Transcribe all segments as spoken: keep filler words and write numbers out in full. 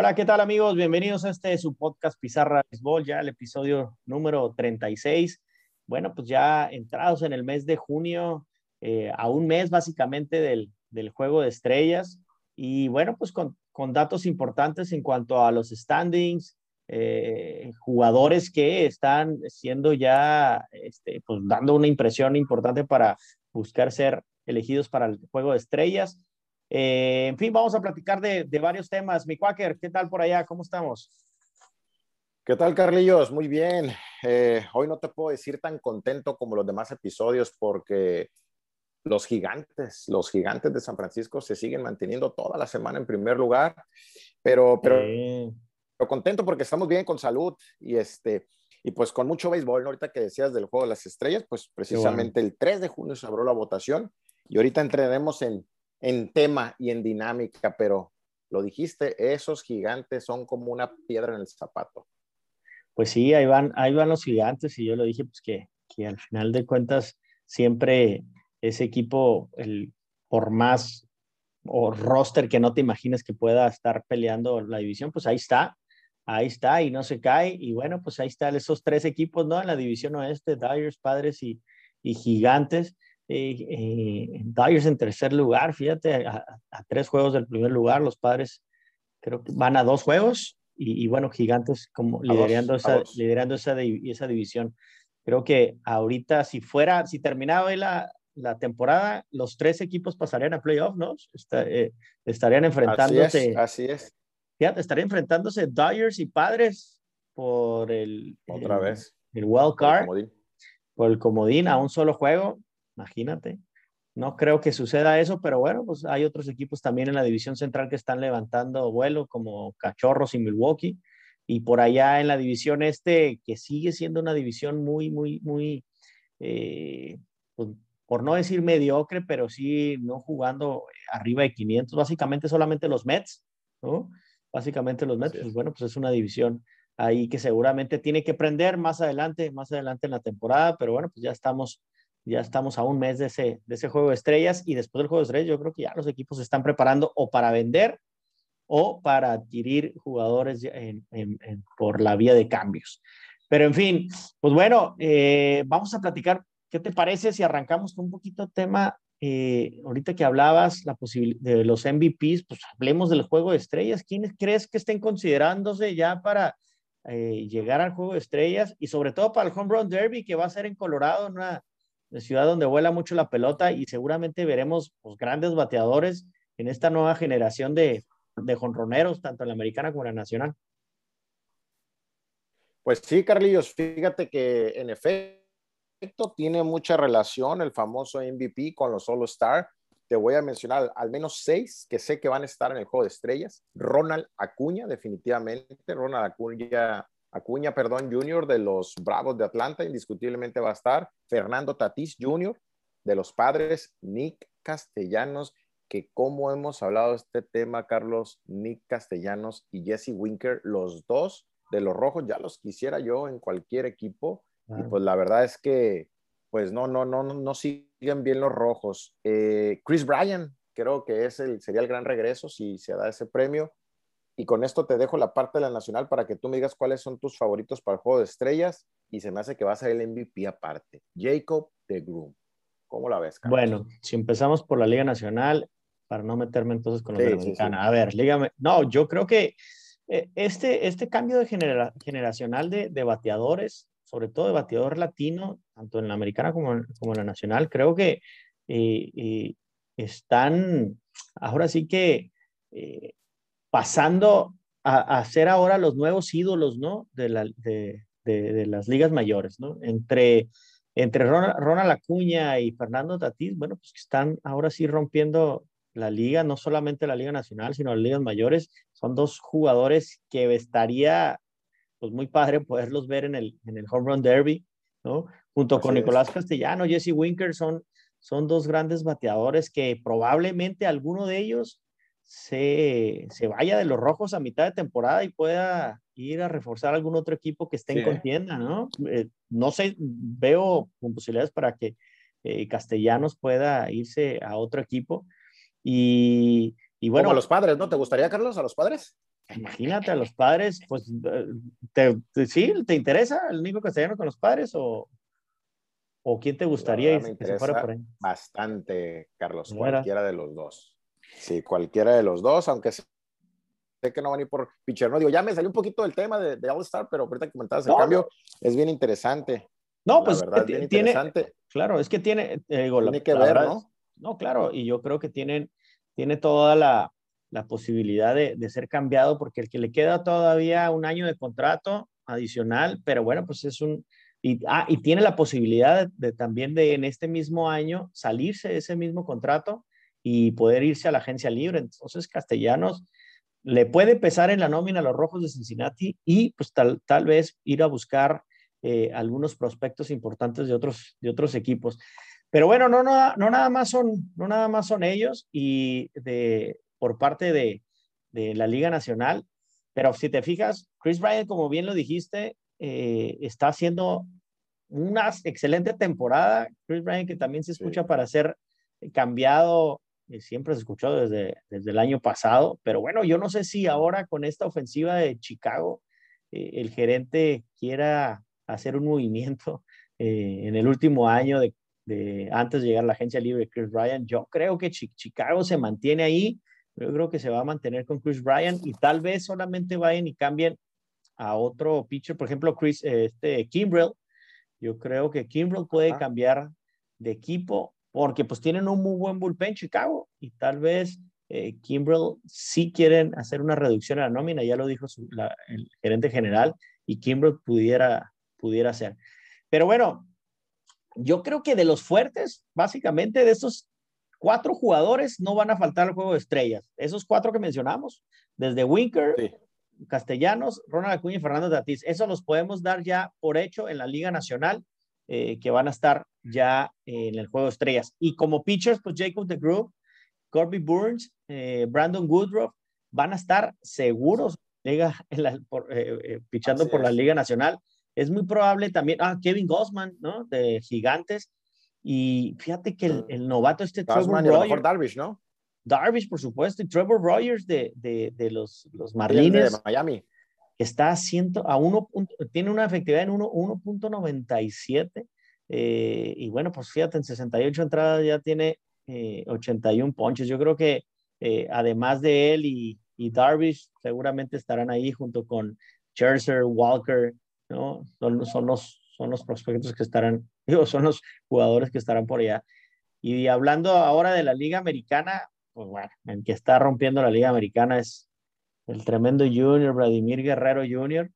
Hola, ¿qué tal amigos? Bienvenidos a este su podcast Pizarra Béisbol, ya el episodio número treinta y seis. Bueno, pues ya entrados en el mes de junio, eh, a un mes básicamente del, del Juego de Estrellas y bueno, pues con, con datos importantes en cuanto a los standings, eh, jugadores que están siendo ya, este, pues dando una impresión importante para buscar ser elegidos para el Juego de Estrellas. Eh, en fin, vamos a platicar de, de varios temas. Mi Quaker, ¿qué tal por allá? ¿Cómo estamos? ¿Qué tal, Carlillos? Muy bien. Eh, hoy no te puedo decir tan contento como los demás episodios porque los gigantes, los gigantes de San Francisco se siguen manteniendo toda la semana en primer lugar, pero, pero, Eh, pero contento porque estamos bien con salud y, este, y pues con mucho béisbol, ¿no? Ahorita que decías del Juego de las Estrellas, pues qué bueno. precisamente el tres de junio se abrió la votación y ahorita entraremos en, en tema y en dinámica, pero lo dijiste, esos gigantes son como una piedra en el zapato. Pues sí, ahí van, ahí van los gigantes y yo lo dije, pues que, que al final de cuentas siempre ese equipo, el, por más o roster que no te imagines que pueda estar peleando la división, pues ahí está, ahí está y no se cae. Y bueno, pues ahí están esos tres equipos, ¿no? En la división oeste, Dyers, Padres y, y Gigantes. Eh, eh, Dyers en tercer lugar, fíjate, a, a, tres juegos del primer lugar, los Padres creo que van a dos juegos y, y bueno, Gigantes como A liderando dos, a esa, dos. liderando esa, esa división. Creo que ahorita si fuera, si terminaba hoy la, la temporada, los tres equipos pasarían a playoff, ¿no? Está, eh, estarían Así es, enfrentándose, así es. fíjate, estarían enfrentándose Dodgers y Padres por el, Otra el, vez, el wild por el card, comodín. por el comodín a un solo juego, imagínate. No creo que suceda eso, pero bueno, pues hay otros equipos también en la división central que están levantando vuelo, como Cachorros y Milwaukee. Y por allá en la división este, que sigue siendo una división muy, muy, muy, eh, pues, por no decir mediocre, pero sí no jugando arriba de quinientos, básicamente solamente los Mets, ¿no? Básicamente los Mets, Así pues es. bueno, pues es una división ahí que seguramente tiene que prender más adelante, más adelante en la temporada, pero bueno, pues ya estamos ya estamos a un mes de ese, de ese juego de estrellas y después del juego de estrellas yo creo que ya los equipos se están preparando o para vender o para adquirir jugadores en, en, en, por la vía de cambios. Pero en fin, pues bueno, eh, vamos a platicar. ¿Qué te parece si arrancamos con un poquito tema? Eh, ahorita que hablabas la posibilidad de los M V Ps, pues hablemos del juego de estrellas. ¿Quiénes crees que estén considerándose ya para eh, llegar al juego de estrellas y sobre todo para el Home Run Derby que va a ser en Colorado, una, una ciudad donde vuela mucho la pelota y seguramente veremos pues, grandes bateadores en esta nueva generación de, de jonroneros, tanto en la americana como en la nacional? Pues sí, Carlillos, fíjate que en efecto tiene mucha relación el famoso M V P con los All-Star. Te voy a mencionar al menos seis que sé que van a estar en el Juego de Estrellas. Ronald Acuña, definitivamente. Ronald Acuña, Acuña, perdón, junior de los Bravos de Atlanta, indiscutiblemente va a estar. Fernando Tatís junior de los Padres. Nick Castellanos, que como hemos hablado de este tema, Carlos, Nick Castellanos y Jesse Winker, los dos de los rojos, ya los quisiera yo en cualquier equipo. Y Claro. pues la verdad es que pues no, no, no, no, no siguen bien los rojos. Eh, Chris Bryan, creo que es el, sería el gran regreso si se da ese premio. Y con esto te dejo la parte de la nacional para que tú me digas cuáles son tus favoritos para el Juego de Estrellas. Y se me hace que va a ser el M V P aparte. Jacob deGrom. ¿Cómo la ves, Carlos? Bueno, si empezamos por la Liga Nacional, para no meterme entonces con los de la Sí, sí, sí. Americana. A ver, Liga, no, yo creo que eh, este, este cambio de genera, generacional de, de bateadores, sobre todo de bateador latino, tanto en la Americana como en, como en la Nacional, creo que eh, eh, están ahora sí que eh, pasando a, a, ser ahora los nuevos ídolos, ¿no? De, la, de, de, de las ligas mayores, ¿no? Entre, entre Ronald, Ronald Acuña y Fernando Tatís, bueno, pues están ahora sí rompiendo la liga, no solamente la Liga Nacional, sino las ligas mayores. Son dos jugadores que estaría pues muy padre poderlos ver en el, en el Home Run Derby, ¿no? Junto con Así es. Nicolás Castellano, Jesse Winker, son, son dos grandes bateadores que probablemente alguno de ellos se, se vaya de los rojos a mitad de temporada y pueda ir a reforzar algún otro equipo que esté en Sí, ¿eh? contienda, ¿no? Eh, no sé, veo con posibilidades para que eh, Castellanos pueda irse a otro equipo y, y Como a bueno, los Padres, ¿no? ¿Te gustaría, Carlos, a los Padres? Imagínate a los Padres, pues, te, te, ¿sí? ¿Te interesa el Nico Castellanos con los Padres o, o quién te La gustaría verdad me que se fuera por interesa ahí? bastante, Carlos, ¿De veras? cualquiera de los dos. Sí, cualquiera de los dos, aunque sé que no van a ir por pitcher. No digo, ya me salió un poquito del tema de, de All-Star, pero ahorita que comentabas el No, cambio, no, es bien interesante. no, La pues es verdad, es bien que tiene, interesante. claro, es que tiene, eh, digo, la, Tiene que la ver, verdad es, ¿no? no, claro, y yo creo que tienen, tiene toda la, la posibilidad de, de ser cambiado porque el que le queda todavía un año de contrato adicional, pero bueno, pues es un, y, ah, y tiene la posibilidad de, de también de en este mismo año salirse de ese mismo contrato y poder irse a la agencia libre. Entonces, Castellanos le puede pesar en la nómina a los Rojos de Cincinnati y pues tal, tal vez ir a buscar eh, algunos prospectos importantes de otros, de otros equipos. Pero bueno, no, no, no, nada más son, no nada más son ellos y de, por parte de, de la Liga Nacional. Pero si te fijas, Chris Bryant, como bien lo dijiste, eh, está haciendo una excelente temporada. Chris Bryant, que también se Sí. escucha para ser cambiado, eh, siempre se escuchó desde, desde el año pasado. Pero bueno, yo no sé si ahora con esta ofensiva de Chicago, eh, el gerente quiera hacer un movimiento eh, en el último año de, de, antes de llegar a la agencia libre de Chris Bryant. Yo creo que Ch Chicago se mantiene ahí. Yo creo que se va a mantener con Chris Bryant y tal vez solamente vayan y cambien a otro pitcher, por ejemplo, Chris, este, Kimbrel. Yo creo que Kimbrel puede Ajá. cambiar de equipo porque pues tienen un muy buen bullpen Chicago y tal vez eh, Kimbrel sí quieren hacer una reducción a la nómina, ya lo dijo su, la, el gerente general y Kimbrel pudiera, pudiera hacer. Pero bueno, yo creo que de los fuertes, básicamente de estos cuatro jugadores no van a faltar al juego de estrellas. Esos cuatro que mencionamos, desde Winker, Sí. Castellanos, Ronald Acuña y Fernando Tatís. Eso los podemos dar ya por hecho en la Liga Nacional, eh, que van a estar ya eh, en el juego de estrellas. Y como pitchers, pues Jacob deGrom, Corby Burns, eh, Brandon Woodruff, van a estar seguros liga, en la, por, eh, eh, pichando Así por la es. Liga Nacional. Es muy probable también, ah, Kevin Gausman, ¿no? De Gigantes. Y fíjate que el, el novato este Trevor Gausman y a lo mejor Rogers, Darvish, ¿no? Darvish, por supuesto, y Trevor Rogers de, de, de los, los Sí, el de Marlins, Miami. está a, ciento, a uno, tiene una efectividad en uno punto noventa y siete. Eh, y bueno, pues fíjate, en sesenta y ocho entradas ya tiene eh, ochenta y uno ponches. Yo creo que eh, además de él y, y Darvish, seguramente estarán ahí junto con Scherzer, Walker, ¿no? Son, son, los, son los prospectos que estarán, digo, son los jugadores que estarán por allá. Y hablando ahora de la Liga Americana, pues bueno, el que está rompiendo la Liga Americana es el tremendo Junior, Vladimir Guerrero Junior,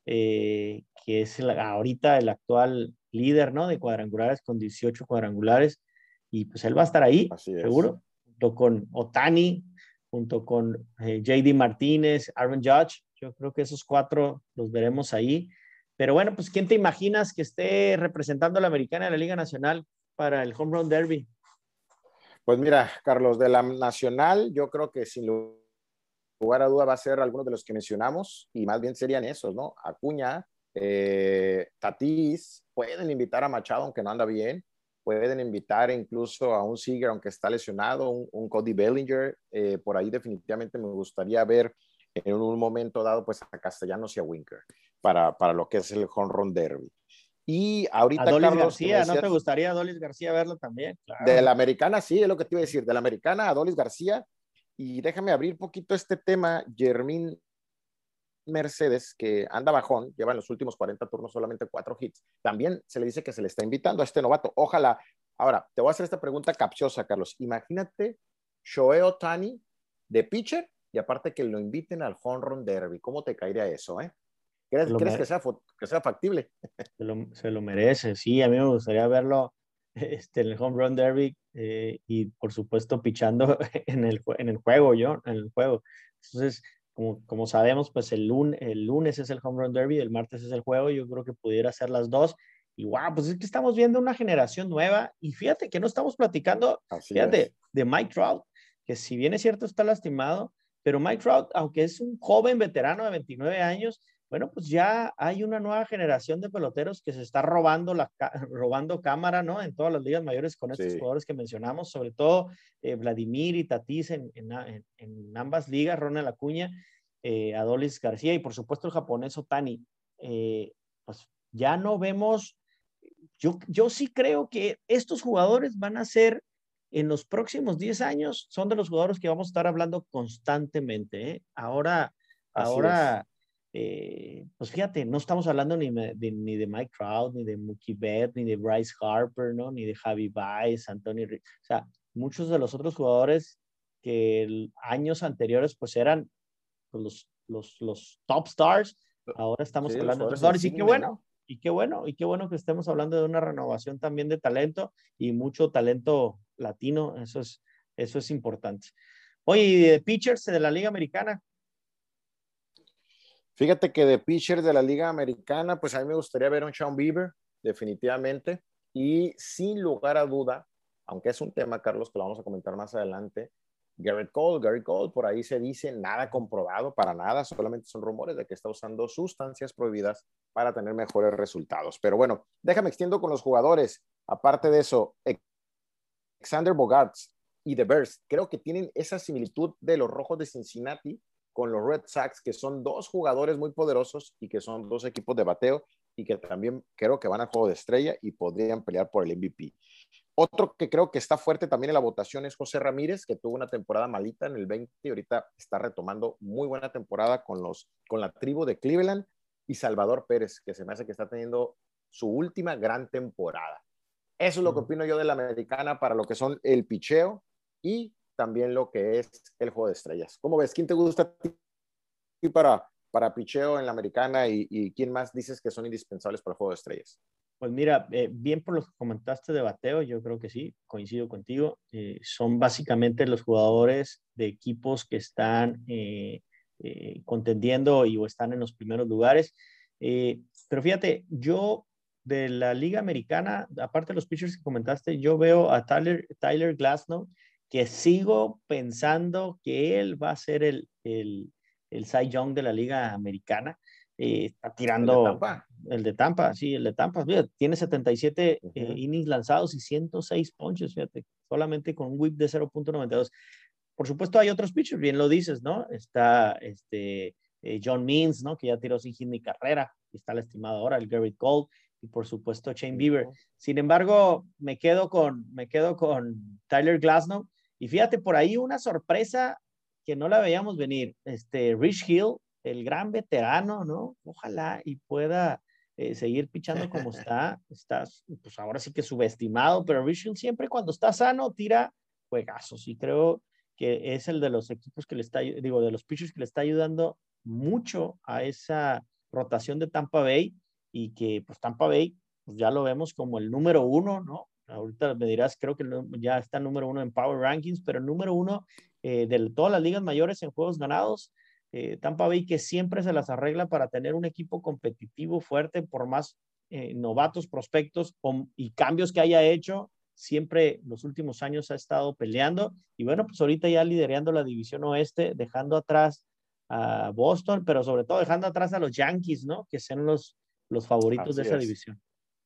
eh, que es el, ahorita el actual líder, ¿no? De cuadrangulares con dieciocho cuadrangulares. Y pues él va a estar ahí, Así es. seguro, junto con Otani, junto con eh, J D Martínez, Aaron Judge. Yo creo que esos cuatro los veremos ahí. Pero bueno, pues ¿quién te imaginas que esté representando a la americana de la Liga Nacional para el Home Run Derby? Pues mira, Carlos, de la nacional, yo creo que sin lugar a duda va a ser algunos de los que mencionamos y más bien serían esos, ¿no? Acuña, eh, Tatís, pueden invitar a Machado aunque no anda bien, pueden invitar incluso a un Seager aunque está lesionado, un, un Cody Bellinger, eh, por ahí definitivamente me gustaría ver en un momento dado pues a Castellanos y a Winker para, para lo que es el Home Run Derby. Y ahorita, Adolis Carlos, que me García, ¿no te decías gustaría Adolis García verlo también? de Claro. la americana, sí, es lo que te iba a decir, de la americana, Adolis García. Y déjame abrir un poquito este tema, Yermín Mercedes, que anda bajón, lleva en los últimos cuarenta turnos solamente cuatro hits. También se le dice que se le está invitando a este novato. Ojalá. Ahora, te voy a hacer esta pregunta capciosa, Carlos. Imagínate Shohei Ohtani de pitcher y aparte que lo inviten al Home Run Derby. ¿Cómo te caería eso, eh? Se ¿Crees, lo, ¿crees que, sea, que sea factible? se lo, se lo merece, sí, a mí me gustaría verlo este, en el Home Run Derby eh, y por supuesto pichando en el, en el juego, yo, en el juego. Entonces, como, como sabemos, pues el lunes, el lunes es el Home Run Derby, el martes es el juego, yo creo que pudiera ser las dos. Y wow, pues es que estamos viendo una generación nueva y fíjate que no estamos platicando, Así fíjate, es. de Mike Trout, que si bien es cierto está lastimado, pero Mike Trout, aunque es un joven veterano de veintinueve años, bueno, pues ya hay una nueva generación de peloteros que se está robando, la, robando cámara, ¿no? En todas las ligas mayores con estos Sí. jugadores que mencionamos, sobre todo eh, Vladimir y Tatís en, en, en, en ambas ligas, Ronald Acuña. eh, Adolis García y por supuesto el japonés Otani. Eh, pues ya no vemos, yo, yo sí creo que estos jugadores van a ser en los próximos diez años, son de los jugadores que vamos a estar hablando constantemente. ¿eh? Ahora, Así es. ahora eh, pues fíjate, no estamos hablando ni de, ni de Mike Trout, ni de Mookie Betts, ni de Bryce Harper, ¿no? Ni de Javi Baez, Anthony Rizzo. O sea, muchos de los otros jugadores que el, años anteriores pues eran pues, los, los, los top stars, ahora estamos Sí, los hablando de otros jugadores jugadores y qué insignia, bueno, ¿no? y qué bueno, y qué bueno que estemos hablando de una renovación también de talento y mucho talento latino, eso es, eso es importante. Oye, ¿y de pitchers de la Liga Americana? Fíjate que de pitcher de la Liga Americana, pues a mí me gustaría ver a un Sean Bieber, definitivamente. Y sin lugar a duda, aunque es un tema, Carlos, que lo vamos a comentar más adelante, Garrett Cole, Garrett Cole, por ahí se dice nada comprobado para nada, solamente son rumores de que está usando sustancias prohibidas para tener mejores resultados. Pero bueno, déjame extiendo con los jugadores. Aparte de eso, Alexander Bogaerts y The Bears, creo que tienen esa similitud de los Rojos de Cincinnati con los Red Sox, que son dos jugadores muy poderosos y que son dos equipos de bateo y que también creo que van al juego de estrella y podrían pelear por el M V P. Otro que creo que está fuerte también en la votación es José Ramírez, que tuvo una temporada malita en el veinte y ahorita está retomando muy buena temporada con, los, con la tribu de Cleveland, y Salvador Pérez, que se me hace que está teniendo su última gran temporada. Eso es lo que opino yo de la americana para lo que son el picheo y también lo que es el juego de estrellas. ¿Cómo ves? ¿Quién te gusta a ti para, para picheo en la americana y, y quién más dices que son indispensables para el juego de estrellas? Pues mira, eh, bien por lo que comentaste de bateo, yo creo que sí, coincido contigo. Eh, son básicamente los jugadores de equipos que están eh, eh, contendiendo y o están en los primeros lugares. Eh, pero fíjate, yo de la Liga Americana, aparte de los pitchers que comentaste, yo veo a Tyler, Tyler Glasnow, que sigo pensando que él va a ser el, el, el Cy Young de la Liga Americana. Eh, está ¿El de tirando Tampa? el de Tampa, sí, el de Tampa, fíjate, tiene setenta y siete uh-huh. eh, innings lanzados y ciento seis ponches, fíjate, solamente con un whip de cero punto noventa y dos. Por supuesto, hay otros pitchers, bien lo dices, ¿no? Está este, eh, John Means, ¿no? Que ya tiró sin hit ni carrera, está lastimado ahora, el Garrett Cole, y por supuesto, Shane Bieber. Uh-huh. Sin embargo, me quedo con, me quedo con Tyler Glasnow, y fíjate, por ahí una sorpresa que no la veíamos venir, este, Rich Hill, el gran veterano, ¿no? Ojalá y pueda eh, seguir pichando como está. Está, pues ahora sí que subestimado, pero Rich Hill siempre cuando está sano tira juegazos y creo que es el de los equipos que le está, digo, de los pitchers que le está ayudando mucho a esa rotación de Tampa Bay y que pues Tampa Bay pues ya lo vemos como el número uno, ¿no? Ahorita me dirás, creo que ya está número uno en Power Rankings, pero número uno eh, de todas las ligas mayores en juegos ganados. Eh, Tampa Bay que siempre se las arregla para tener un equipo competitivo fuerte por más eh, novatos, prospectos o, y cambios que haya hecho, siempre los últimos años ha estado peleando y bueno, pues ahorita ya liderando la división oeste, dejando atrás a Boston, pero sobre todo dejando atrás a los Yankees, ¿no? Que son los, los favoritos Así de esa es. división.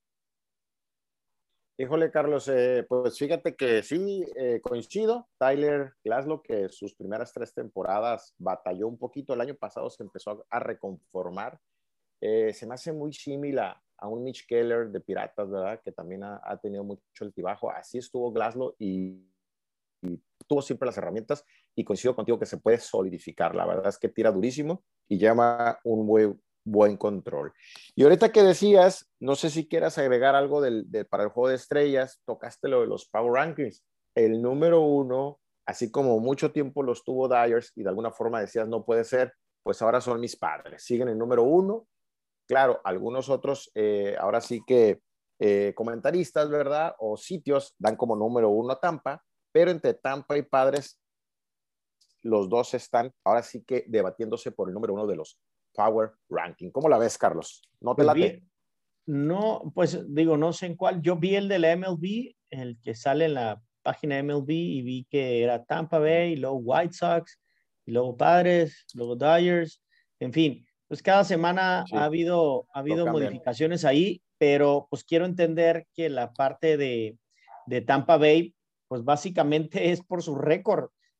Híjole, Carlos, eh, pues fíjate que sí, eh, coincido. Tyler Glasnow, que sus primeras tres temporadas batalló un poquito. El año pasado se empezó a, a reconformar. Eh, se me hace muy similar a un Mitch Keller de Piratas, ¿verdad? Que también ha, ha tenido mucho altibajo. Así estuvo Glasnow y, y tuvo siempre las herramientas. Y coincido contigo que se puede solidificar. La verdad es que tira durísimo y llama un buen, buen control. Y ahorita que decías, no sé si quieras agregar algo del, del, para el juego de estrellas, tocaste lo de los Power Rankings. El número uno, así como mucho tiempo los tuvo Dyers y de alguna forma decías no puede ser, pues ahora son mis Padres. Siguen el número uno. Claro, algunos otros, eh, ahora sí que eh, comentaristas, ¿verdad? O sitios dan como número uno a Tampa, pero entre Tampa y Padres, los dos están ahora sí que debatiéndose por el número uno de los Power Ranking. ¿Cómo la ves, Carlos? ¿No te pues late? Bien, no, pues digo, no sé en cuál. Yo vi el de la M L B, el que sale en la página de M L B y vi que era Tampa Bay, y luego White Sox, y luego Padres, luego Dodgers, en fin. Pues cada semana Sí, ha habido, ha habido cambian. modificaciones ahí, pero pues quiero entender que la parte de, de Tampa Bay, pues básicamente es por su récord.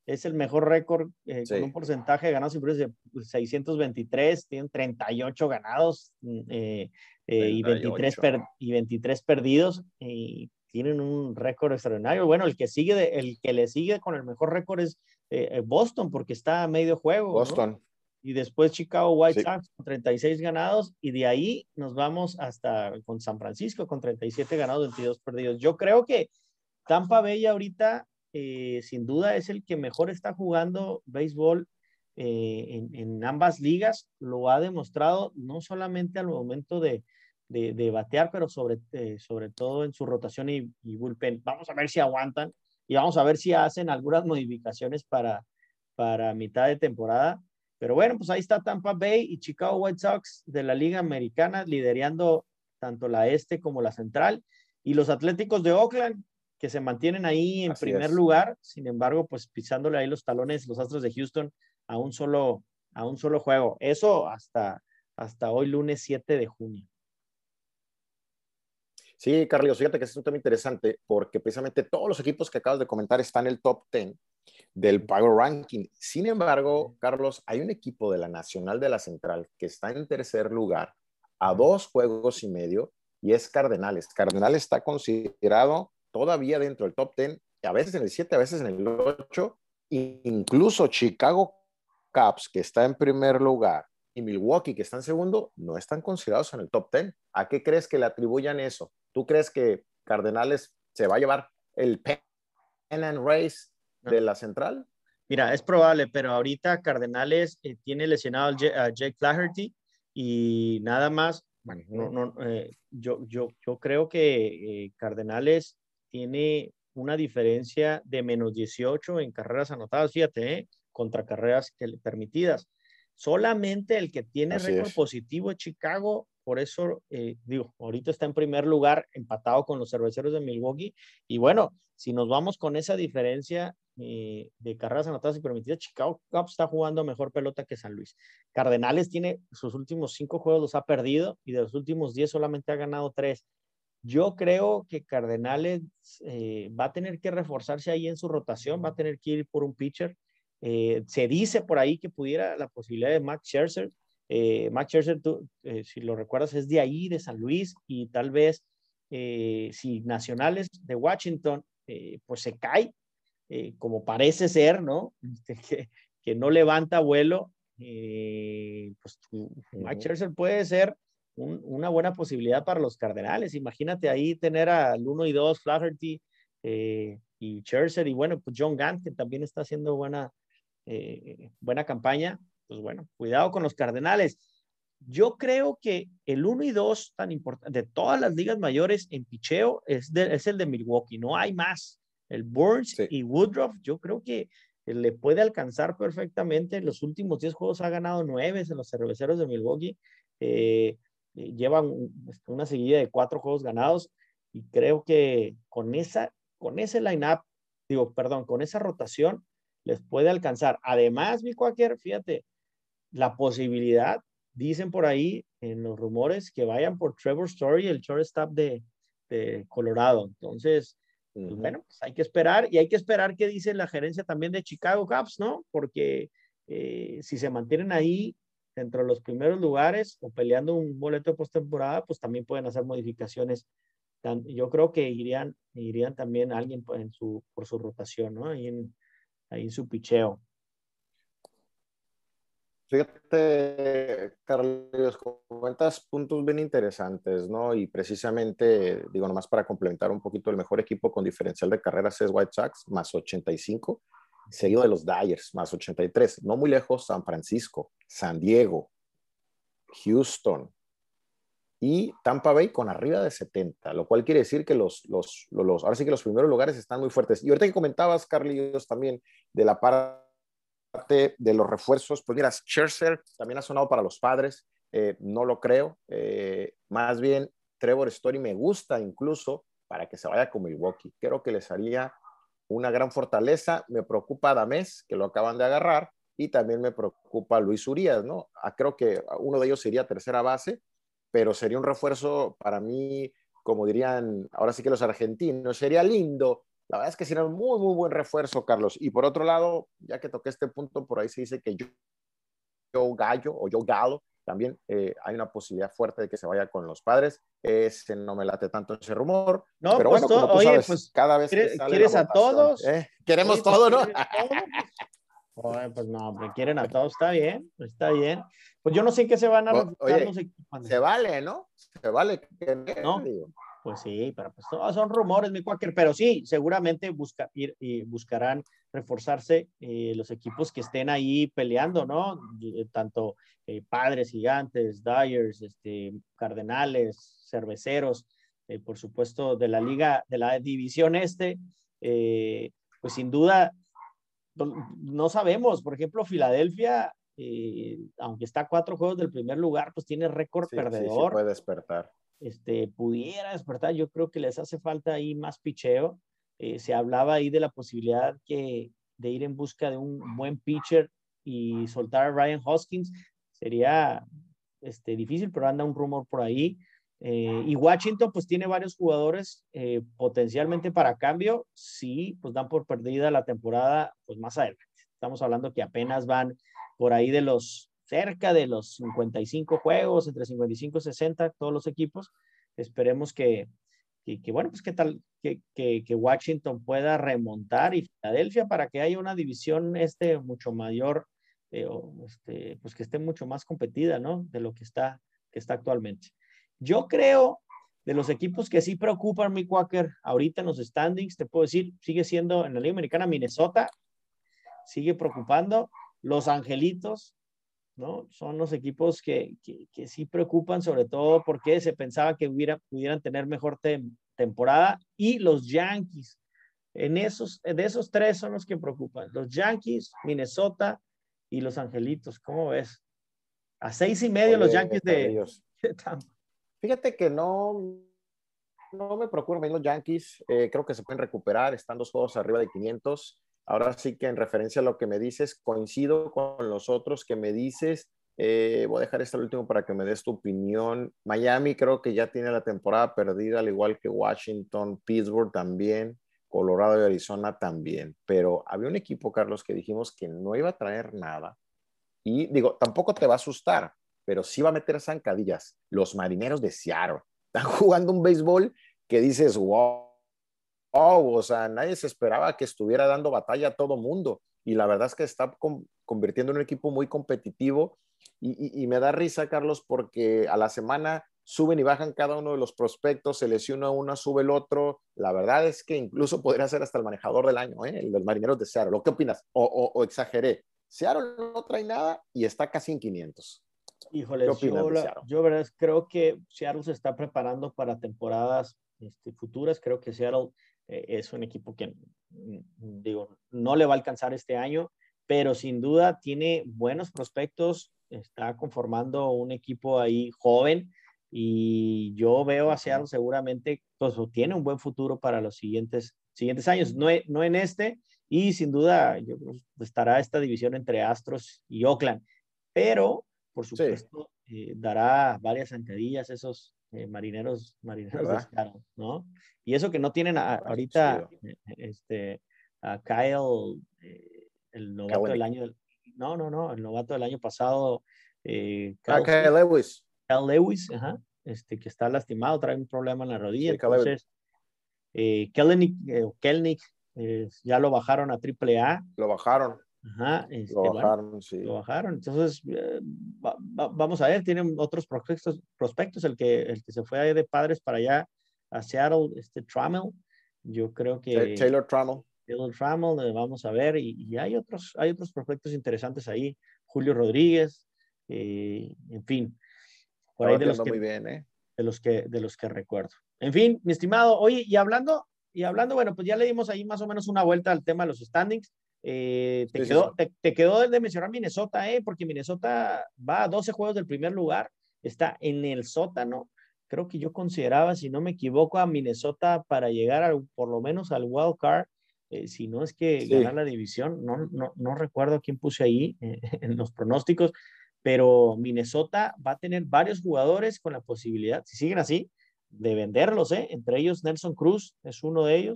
es el mejor récord eh, Sí. con un porcentaje de ganados y perdidos de seiscientos veintitrés, tienen treinta y ocho ganados eh, eh, y, veintitrés per, y veintitrés perdidos, y tienen un récord extraordinario. Bueno, el que, sigue de, el que le sigue con el mejor récord es eh, Boston, porque está a medio juego, Boston. ¿no? Y después Chicago White Sí. Sox con treinta y seis ganados, y de ahí nos vamos hasta con San Francisco con treinta y siete ganados, veintidós perdidos. Yo creo que Tampa Bay ahorita, eh, sin duda, es el que mejor está jugando béisbol eh, en, en ambas ligas. Lo ha demostrado no solamente al momento de, de, de batear, pero sobre, eh, sobre todo en su rotación y, y bullpen. Vamos a ver si aguantan y vamos a ver si hacen algunas modificaciones para, para mitad de temporada. Pero bueno, pues ahí está Tampa Bay y Chicago White Sox de la Liga Americana, liderando tanto la este como la central. Y los Atléticos de Oakland, que se mantienen ahí en Así primer es. lugar, sin embargo, pues pisándole ahí los talones los Astros de Houston a un solo, a un solo juego. Eso hasta, hasta hoy, lunes siete de junio. Sí, Carlos, fíjate que es un tema interesante porque precisamente todos los equipos que acabas de comentar están en el top diez del Power Ranking. Sin embargo, Carlos, hay un equipo de la Nacional de la Central que está en tercer lugar a dos juegos y medio y es Cardenales. Cardenales está considerado todavía dentro del top diez, a veces en el siete, a veces en el ocho, e incluso Chicago Cubs, que está en primer lugar, y Milwaukee, que está en segundo, no están considerados en el top diez. ¿A qué crees que le atribuyan eso? ¿Tú crees que Cardenales se va a llevar el pennant race de la central? Mira, es probable, pero ahorita Cardenales eh, tiene lesionado a Jake Flaherty y nada más. Bueno, no, no, eh, yo, yo, yo creo que eh, Cardenales tiene una diferencia de menos dieciocho en carreras anotadas, fíjate, eh, contra carreras que le permitidas. Solamente el que tiene Así récord es. positivo es Chicago, por eso eh, digo, ahorita está en primer lugar empatado con los Cerveceros de Milwaukee. Y bueno, si nos vamos con esa diferencia eh, de carreras anotadas y permitidas, Chicago Cubs está jugando mejor pelota que San Luis. Cardenales tiene sus últimos cinco juegos los ha perdido y de los últimos diez solamente ha ganado tres. Yo creo que Cardenales eh, va a tener que reforzarse ahí en su rotación, va a tener que ir por un pitcher. Eh, se dice por ahí que pudiera la posibilidad de Max Scherzer. Eh, Max Scherzer, tú, eh, si lo recuerdas, es de ahí, de San Luis, y tal vez eh, si Nacionales de Washington eh, pues se cae, eh, como parece ser, ¿no? que, que no levanta vuelo, eh, pues Max Scherzer puede ser un, una buena posibilidad para los Cardenales. Imagínate ahí tener al uno y dos, Flaherty eh, y Scherzer, y bueno, pues John Gant, que también está haciendo buena, eh, buena campaña. Pues bueno, cuidado con los Cardenales. Yo creo que el uno y dos tan importante de todas las ligas mayores en picheo es, de, es el de Milwaukee, no hay más. El Burns Sí. y Woodruff, yo creo que le puede alcanzar perfectamente. En los últimos diez juegos ha ganado nueve en los Cerveceros de Milwaukee. Eh, eh, llevan una seguida de cuatro juegos ganados y creo que con esa, con ese line-up, digo, perdón, con esa rotación les puede alcanzar. Además, mi Quaker, fíjate, la posibilidad, dicen por ahí en los rumores, que vayan por Trevor Story, el shortstop de, de Colorado. Entonces, pues Uh-huh. bueno, pues hay que esperar y hay que esperar qué dice la gerencia también de Chicago Cubs, ¿no? Porque eh, si se mantienen ahí dentro de los primeros lugares o peleando un boleto de postemporada, pues también pueden hacer modificaciones. Yo creo que irían, irían también alguien en su, por su rotación, ¿no? Ahí en, ahí en su picheo. Fíjate, Carlos, comentas puntos bien interesantes, ¿no? Y precisamente, digo, nomás para complementar un poquito, el mejor equipo con diferencial de carreras es White Sox, más ochenta y cinco, seguido de los Dyers, más ochenta y tres. No muy lejos, San Francisco, San Diego, Houston y Tampa Bay con arriba de setenta, lo cual quiere decir que los, los, los, ahora sí que los primeros lugares están muy fuertes. Y ahorita que comentabas, Carlos, también de la parte de los refuerzos, pues mira, Scherzer también ha sonado para los Padres, eh, no lo creo, eh, más bien Trevor Story me gusta incluso para que se vaya con Milwaukee, creo que les haría una gran fortaleza. Me preocupa Adamés, que lo acaban de agarrar, y también me preocupa Luis Urias, ¿no? Ah, creo que uno de ellos sería tercera base, pero sería un refuerzo para mí, como dirían ahora sí que los argentinos, sería lindo La verdad es que será un muy, muy buen refuerzo, Carlos. Y por otro lado, ya que toqué este punto, por ahí se dice que Joe Gallo o Joe Gallo, también eh, hay una posibilidad fuerte de que se vaya con los Padres. Ese no me late tanto ese rumor. No, Pero pues bueno, to- como tú oye, sabes, pues, cada vez que ¿quieres, sale la quieres a votación, todos? ¿eh? Queremos Oye, pues todo, si ¿no? quieres a todos, pues, oye, pues no, me quieren a todos, está bien, está bien. Pues yo no sé en qué se van a reforzar los Oye, equipos. se vale, ¿no? Se vale que No, digo. pues sí, pero pues todos son rumores, mi cuáquer, pero sí, seguramente busca, ir, y buscarán reforzarse eh, los equipos que estén ahí peleando, ¿no? Eh, Tanto eh, Padres, Gigantes, Dyers, este, Cardenales, Cerveceros, eh, por supuesto, de la liga, de la división este, eh, pues sin duda, no, no sabemos, por ejemplo, Filadelfia, eh, aunque está a cuatro juegos del primer lugar, pues tiene récord Sí, sí, sí perdedor, puede despertar. este, pudiera despertar. Yo creo que les hace falta ahí más picheo. Eh, se hablaba ahí de la posibilidad que, de ir en busca de un buen pitcher y soltar a Ryan Hoskins. Sería este, difícil, pero anda un rumor por ahí. Eh, y Washington pues tiene varios jugadores eh, potencialmente para cambio. Sí, pues dan por perdida la temporada pues más adelante. Estamos hablando que apenas van por ahí de los cerca de los cincuenta y cinco juegos, entre cincuenta y cinco y sesenta, todos los equipos. Esperemos que, que, que bueno, pues qué tal, que, que, que, Washington pueda remontar y Filadelfia para que haya una división este mucho mayor, eh, este, pues que esté mucho más competida, ¿no? De lo que está, que está actualmente. Yo creo de los equipos que sí preocupan, mi Quaker, ahorita en los standings, te puedo decir, sigue siendo en la Liga Americana Minnesota, sigue preocupando, Los Angelitos, ¿no? Son los equipos que, que, que, sí preocupan, sobre todo porque se pensaba que hubiera, pudieran tener mejor te temporada, y los Yankees. En esos, de esos tres son los que preocupan. Los Yankees, Minnesota y los Angelitos. ¿Cómo ves? A seis y medio los Oye, Yankees de, Carrillos. de Tampa. Fíjate que no, no me preocupan bien los Yankees. Eh, creo que se pueden recuperar. Están dos juegos arriba de quinientos. Ahora sí que en referencia a lo que me dices, coincido con los otros que me dices. Eh, voy a dejar este último para que me des tu opinión. Miami creo que ya tiene la temporada perdida, al igual que Washington, Pittsburgh también, Colorado y Arizona también. Pero había un equipo, Carlos, que dijimos que no iba a traer nada. Y digo, tampoco te va a asustar, pero sí va a meter zancadillas. Los Marineros de Seattle están jugando un béisbol que dices, wow, wow, o sea, nadie se esperaba que estuviera dando batalla a todo mundo. Y la verdad es que está con, convirtiendo en un equipo muy competitivo. Y, y, y me da risa, Carlos, porque a la semana suben y bajan cada uno de los prospectos, se lesiona uno, sube el otro. La verdad es que incluso podría ser hasta el manejador del año, ¿eh? El de los Marineros de Seattle. ¿Qué opinas? O, o, o exageré. Seattle no trae nada y está casi en quinientos. ¿Qué Híjoles, opinas yo, de la, Seattle? yo verdad creo que Seattle se está preparando para temporadas este, futuras. Creo que Seattle eh, es un equipo que, mm, digo, no le va a alcanzar este año, pero sin duda tiene buenos prospectos, está conformando un equipo ahí joven, y yo veo a Seattle seguramente, pues tiene un buen futuro para los siguientes, siguientes años, no, no en este, y sin duda yo, estará esta división entre Astros y Oakland, pero por Sí, supuesto, eh, dará varias zancadillas esos eh, marineros, marineros de ¿verdad? Seattle, ¿no? Y eso que no tienen a, Habrá ahorita sucedido. eh, este, a Kyle, eh, el novato del Kelenic. año, del, no, no, no, el novato del año pasado, eh, Ah, Kyle, Kyle Lewis. Kyle Lewis, ajá, este, que está lastimado, trae un problema en la rodilla, Sí, Kyle Lewis. entonces, eh, Kelenic, eh, Kelnick, eh, ya lo bajaron a triple A. Lo bajaron. Ajá, Lo este, bueno, bajaron, sí. lo bajaron. Entonces, eh, va, va, vamos a ver, tienen otros prospectos, prospectos el que, el que se fue de Padres para allá a Seattle, este Trammell. Yo creo que Taylor Trammell. Taylor Trammell, eh, vamos a ver, y, y, hay otros, hay otros prospectos interesantes ahí. Julio Rodríguez, eh, en fin, por Está ahí de los bateando que, muy bien, ¿eh? de los que, de los que recuerdo. En fin, mi estimado, oye, y hablando, y hablando, bueno, pues ya le dimos ahí más o menos una vuelta al tema de los standings. Eh, te, Sí, sí, sí. quedó, te, te quedó de mencionar Minnesota, ¿eh? Porque Minnesota va a doce juegos del primer lugar, está en el sótano. Creo que yo consideraba, si no me equivoco, a Minnesota para llegar a, por lo menos al wild card, eh, si no es que ganar Sí. la división. No, no, no recuerdo quién puse ahí eh, en los pronósticos, pero Minnesota va a tener varios jugadores con la posibilidad, si siguen así, de venderlos, ¿eh? Entre ellos Nelson Cruz es uno de ellos.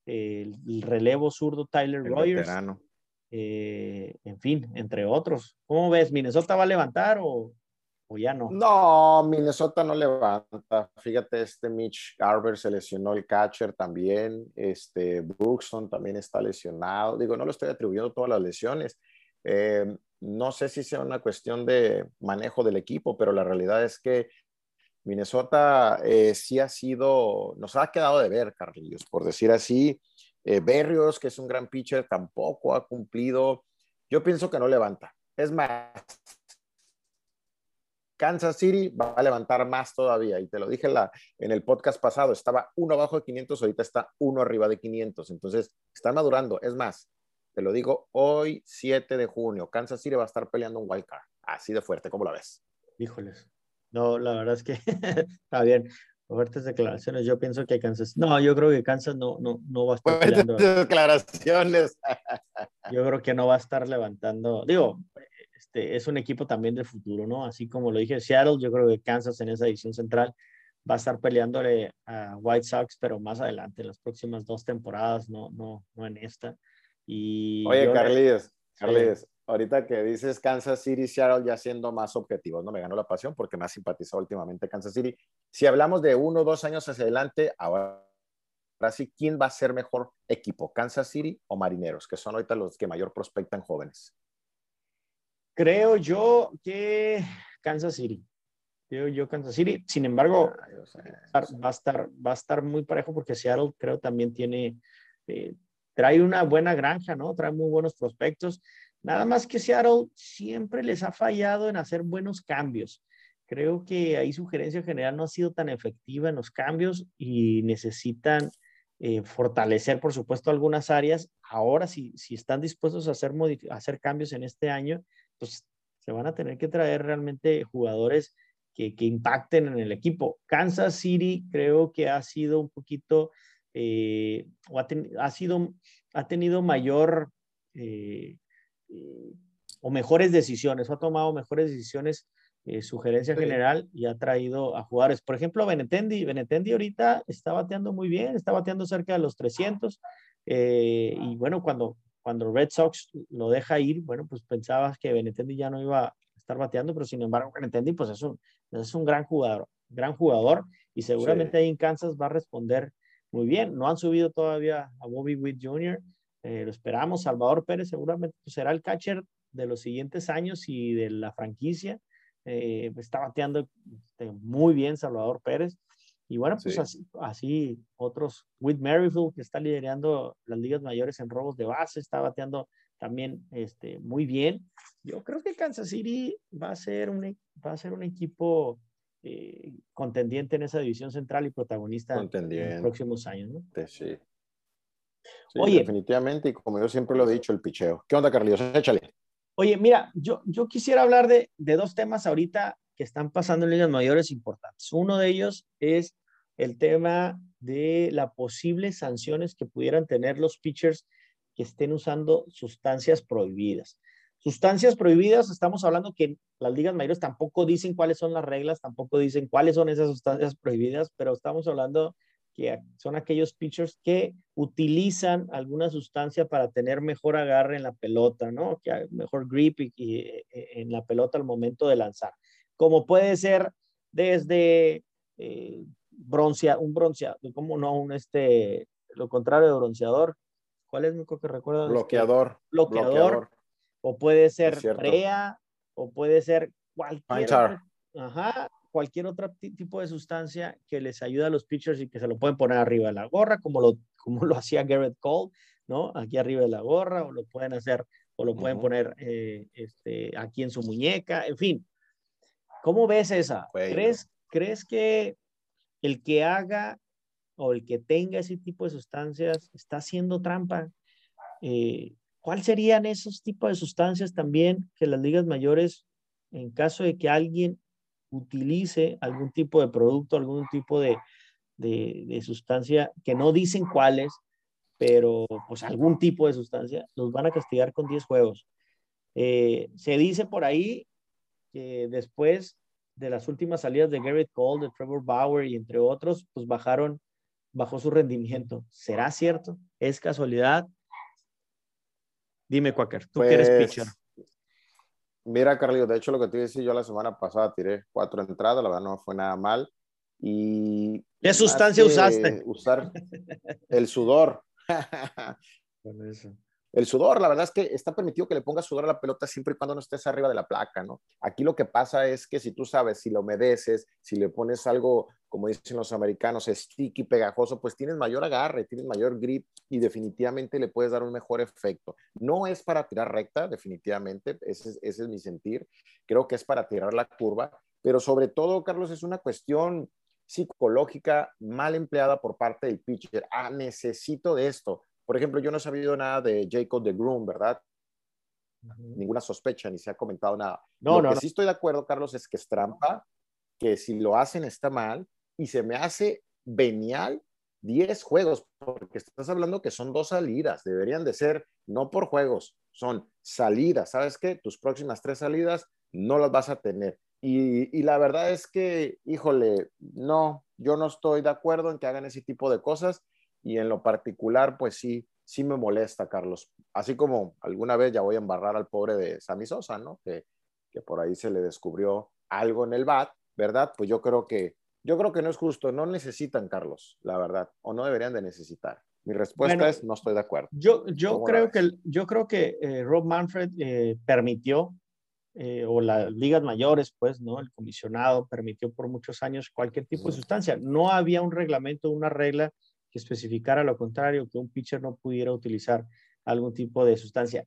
el, el relevo zurdo Tyler El Rogers. veterano. Eh, en fin, entre otros. ¿Cómo ves? ¿Minnesota va a levantar o, o ya no? No, Minnesota no levanta. Fíjate, este Mitch Garber se lesionó el catcher también. Este Brookson también está lesionado. Digo, no lo estoy atribuyendo todas las lesiones. Eh, no sé si sea una cuestión de manejo del equipo, pero la realidad es que Minnesota eh, sí ha sido, nos ha quedado de ver, Carrillos, por decir así. Eh, Berrios, que es un gran pitcher, tampoco ha cumplido. Yo pienso que no levanta. Es más, Kansas City va a levantar más todavía. Y te lo dije en, la, en el podcast pasado, estaba uno abajo de quinientos, ahorita está uno arriba de quinientos. Entonces, están madurando. Es más, te lo digo hoy, siete de junio, Kansas City va a estar peleando un wild card. Así de fuerte, ¿cómo la ves? Híjoles. No, la verdad es que está bien. Fuertes declaraciones. Yo pienso que Kansas. No, yo creo que Kansas no, no, no va a estar Fuertes peleando. declaraciones. Yo creo que no va a estar levantando. Digo, este es un equipo también del futuro, ¿no? Así como lo dije, Seattle, yo creo que Kansas en esa división central va a estar peleándole a White Sox, pero más adelante, en las próximas dos temporadas, no, no, no en esta. Y Oye, yo le. Carlitos, Sí. Carlitos, ahorita que dices Kansas City, Seattle, ya siendo más objetivos, no me ganó la pasión porque me ha simpatizado últimamente Kansas City. Si hablamos de uno o dos años hacia adelante, ahora sí, ¿quién va a ser mejor equipo, Kansas City o Marineros, que son ahorita los que mayor prospectan jóvenes? Creo yo que Kansas City. Creo yo Kansas City. Sin embargo, Ay, o sea, va a estar, va a estar muy parejo porque Seattle creo también tiene, eh, trae una buena granja, ¿no? Trae muy buenos prospectos. Nada más que Seattle siempre les ha fallado en hacer buenos cambios. Creo que ahí su gerencia general no ha sido tan efectiva en los cambios y necesitan eh, fortalecer, por supuesto, algunas áreas. Ahora, si, si están dispuestos a hacer, a hacer cambios en este año, pues se van a tener que traer realmente jugadores que, que impacten en el equipo. Kansas City creo que ha sido un poquito, eh, o ha, ten, ha, sido, ha tenido mayor eh, eh, o mejores decisiones, o ha tomado mejores decisiones eh, su gerencia sí. general y ha traído a jugadores. Por ejemplo, Benintendi, Benintendi ahorita está bateando muy bien, está bateando cerca de los trescientos, eh, y bueno, cuando, cuando Red Sox lo deja ir, bueno, pues pensabas que Benintendi ya no iba a estar bateando, pero sin embargo Benintendi pues es un, es un gran jugador, gran jugador, y seguramente Sí. ahí en Kansas va a responder muy bien. No han subido todavía a Bobby Witt junior, eh, lo esperamos. Salvador Pérez seguramente pues, será el catcher de los siguientes años y de la franquicia. Eh, está bateando este, muy bien Salvador Pérez. Y bueno, pues Sí. así, así otros, Whit Merrifield, que está liderando las ligas mayores en robos de base, está bateando también este, muy bien. Yo creo que Kansas City va a ser un, va a ser un equipo eh, contendiente en esa división central y protagonista en los Contendiente, próximos años, ¿no? sí. Sí, Oye, definitivamente, y como yo siempre lo he dicho, el picheo. ¿Qué onda, Carlitos? Échale. oye, mira, yo, yo quisiera hablar de, de dos temas ahorita que están pasando en ligas mayores importantes. Uno de ellos es el tema de las posibles sanciones que pudieran tener los pitchers que estén usando sustancias prohibidas. Sustancias prohibidas, estamos hablando que las ligas mayores tampoco dicen cuáles son las reglas, tampoco dicen cuáles son esas sustancias prohibidas, pero estamos hablando que son aquellos pitchers que utilizan alguna sustancia para tener mejor agarre en la pelota, ¿no? Que mejor grip y, y, en la pelota al momento de lanzar. Como puede ser desde eh, broncea, un bronceador, ¿cómo no? Un este, lo contrario de bronceador. ¿Cuál es lo que recuerdo? Este, Bloqueador, bloqueador, bloqueador, o puede es ser cierto. brea, o puede ser cualquier Panchar. otro, ajá, cualquier otro tipo de sustancia que les ayuda a los pitchers y que se lo pueden poner arriba de la gorra, como lo, como lo hacía Garrett Cole, ¿no? Aquí arriba de la gorra, o lo pueden hacer, o lo pueden Uh-huh. poner eh, este, aquí en su muñeca, en fin. ¿Cómo ves esa? Cuello. ¿Crees, ¿Crees que el que haga o el que tenga ese tipo de sustancias está haciendo trampa? Eh, ¿Cuáles serían esos tipos de sustancias también que las ligas mayores, en caso de que alguien utilice algún tipo de producto, algún tipo de, de, de sustancia, que no dicen cuáles, pero pues algún tipo de sustancia, los van a castigar con diez juegos? Eh, se dice por ahí que después de las últimas salidas de Garrett Cole, de Trevor Bauer y entre otros, pues bajaron bajó su rendimiento. ¿Será cierto? ¿Es casualidad? Dime, Quaker, tú que eres pitcher. Pues, mira, Carlos, de hecho lo que te iba a decir, yo la semana pasada tiré cuatro entradas, la verdad no fue nada mal. Y ¿Qué más sustancia usaste? que usar el sudor. Con eso. El sudor, la verdad es que está permitido que le pongas sudor a la pelota siempre y cuando no estés arriba de la placa, ¿no? Aquí lo que pasa es que si tú sabes, si lo humedeces, si le pones algo, como dicen los americanos, sticky, pegajoso, pues tienes mayor agarre, tienes mayor grip y definitivamente le puedes dar un mejor efecto. No es para tirar recta, definitivamente, ese es, ese es mi sentir. Creo que es para tirar la curva, pero sobre todo, Carlos, es una cuestión psicológica mal empleada por parte del pitcher. Ah, necesito de esto. Por ejemplo, yo no he sabido nada de Jacob deGrom, ¿verdad? Uh-huh. Ninguna sospecha, ni se ha comentado nada. No, lo no, que no. sí estoy de acuerdo, Carlos, es que es trampa, que si lo hacen está mal, y se me hace venial diez juegos, porque estás hablando que son dos salidas, deberían de ser no por juegos, son salidas. ¿Sabes qué? Tus próximas tres salidas no las vas a tener. Y, y la verdad es que, híjole, no, yo no estoy de acuerdo en que hagan ese tipo de cosas. Y en lo particular, pues sí, sí me molesta, Carlos. Así como alguna vez ya voy a embarrar al pobre de Sammy Sosa, ¿no? Que, que por ahí se le descubrió algo en el bat, ¿verdad? Pues yo creo que, yo creo que no es justo. No necesitan, Carlos, la verdad, o no deberían de necesitar. Mi respuesta bueno, es no estoy de acuerdo. Yo, yo, creo que, yo creo que eh, Rob Manfred eh, permitió, eh, o las ligas mayores, pues, ¿no? El comisionado permitió por muchos años cualquier tipo de sustancia. No había un reglamento, una regla que especificara lo contrario, que un pitcher no pudiera utilizar algún tipo de sustancia.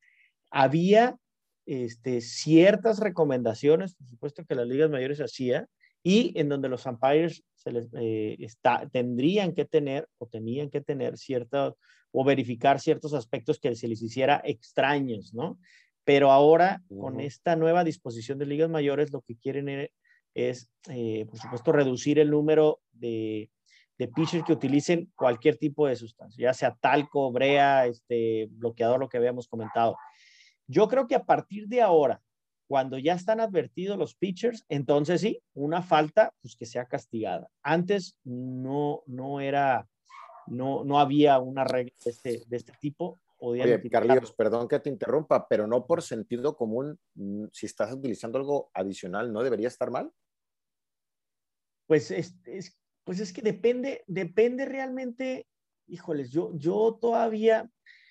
Había este, ciertas recomendaciones, por supuesto, que las ligas mayores hacían, y en donde los umpires se les, eh, está, tendrían que tener o tenían que tener cierta, o verificar ciertos aspectos que se les hiciera extraños, ¿no? Pero ahora, uh-huh. con esta nueva disposición de ligas mayores, lo que quieren es, eh, por supuesto, reducir el número de, de pitchers que utilicen cualquier tipo de sustancia, ya sea talco, brea, este, bloqueador, lo que habíamos comentado. Yo creo que a partir de ahora, cuando ya están advertidos los pitchers, entonces sí, una falta, pues que sea castigada. Antes no, no era, no, no había una regla de este, de este tipo. Oye, Carlitos, perdón que te interrumpa, pero no por sentido común, si estás utilizando algo adicional, ¿no debería estar mal? Pues es, es, pues es que depende, depende realmente, híjoles, yo, yo todavía,